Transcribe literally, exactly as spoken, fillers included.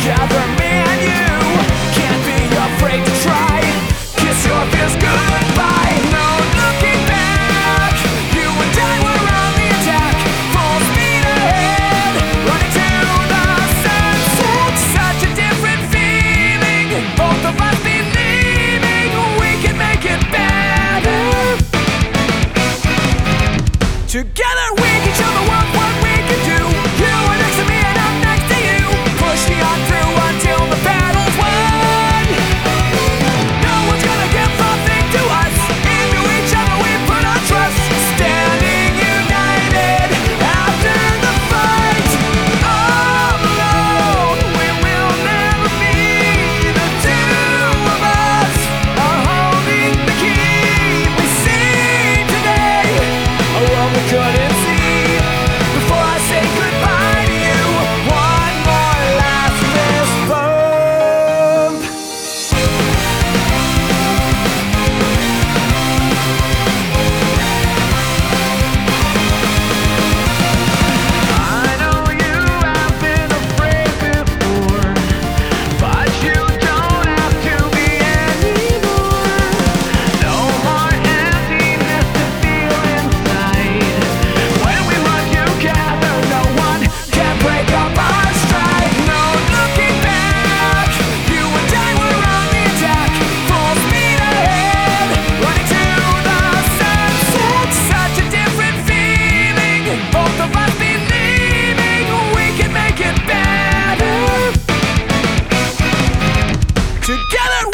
Together, me and you can't be afraid to try. Kiss your fears goodbye. No looking back. You and I were on the attack. Full speed ahead, running to the sunset. Such a different feeling. Both of us believing we can make it better. Together we can show the world what we can do. You are next to me and I'm next to you. Pushing on through until the battle's won. No one's gonna give nothing to us. Into each other we put our trust. Standing united after the fight. All alone we will never be. The two of us are holding the key. We see today a world we couldn't see. Before I say goodbye to you, one more last fist bump. I know you have been afraid before, but you don't have to be anymore. No more emptiness to feel inside. When we run together, no one can break up our stride. No looking back. You and I were on the attack. Full speed ahead, running to the sunset. Such a different feeling. Both of us believing we can make it better. Together